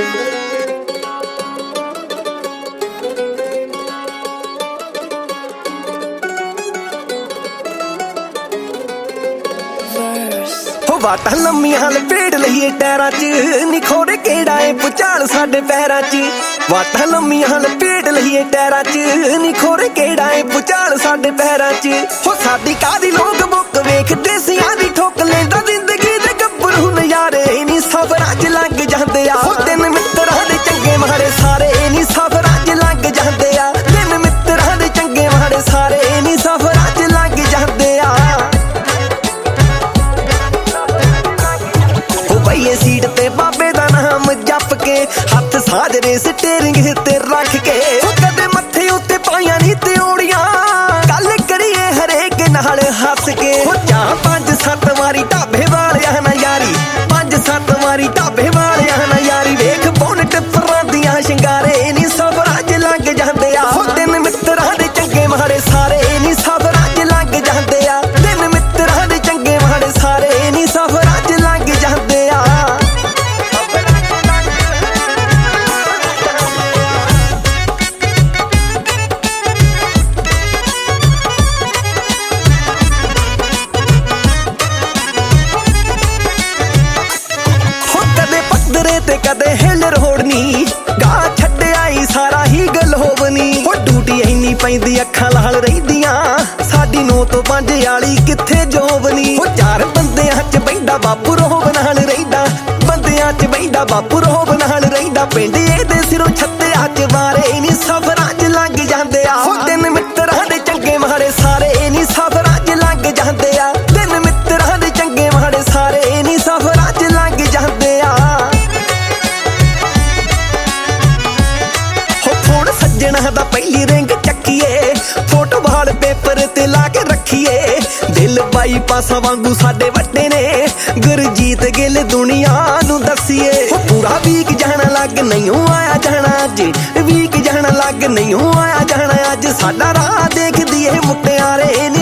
वाटां लम्मियां लपेट लईए टैरां च निखोड़े केड़ा ए भुचाल साडे पैरां च वाटां लम्मियां लपेट लईए टैरां च निखोड़े केड़ा ए भुचाल साडे पैरां च हो साडी कादी लोग मुक वेखदे सियां दी ठोक लेंदा जिंदगी दे गब्बरू नज़ारे नी सफरां च लंघ जांदे आ हो दिन मित्तरां दे चंगे माड़े सारे नी सफरां च लंघ जांदे आ दिन मित्तरां दे चंगे माड़े सारे नी सफरां च लंघ जांदे आ ये सीट ते बाबे दा नाम जप के हथ साजरे स्टेरिंग ते रख के कदे मत्थे उत्ते पाइयां नी ते ओड़ियां गल करिए हरेक नाल हस के जा 5-7 वारी ढाबे वालियां ना यारी 5-7 वारी ढाबे वालियां ना यारी वेख बोनट परां दियां शिंगारे नी सफरां च लंघ जांदे आ दिन मित्तरां दे चंगे माड़े सारे नी सफरां च लंघ जांदे आ दिन मित्तरां दे चंगे माड़े सारे नी सफरां च लंघ जांदे आ ते कदे हिल रोड़नी गा छड्डे आई सारा ही गल होवनी हो ड्यूटी इन्नी पैंदी अखां लाल रहिंदियां साडी 9 तो 5 वाली किथे जोवनी हो 4 बंदियां च बैठा बापू रोब नाल रहिंदा बंदियां च बैठा बापू रोब नाल रहिंदा पिंड एदे सिरों छत्तिया च वारे नी सफरां च लंघ जांदे आ हो दिन मित्तरां दे चंगे माड़े सारे नी सफरां च लंघ जांदे आ दिन मित्तरां दे चंगे माड़े सारे नी सफरां च लंघ जांदे आ सज्जणा दा पहली रिंग चक्कीए फोटो वाल पेपर ते ला के रखीए दिल बाईपासा वांगू साडे वड्डे ने गुरजीत गिल दुनिया नू दसीए पूरा वीक जाना लग नहीं आया जाना अज वीक जाना लग नहीं आया जाना अज साडा राह देख दिए मुटियारे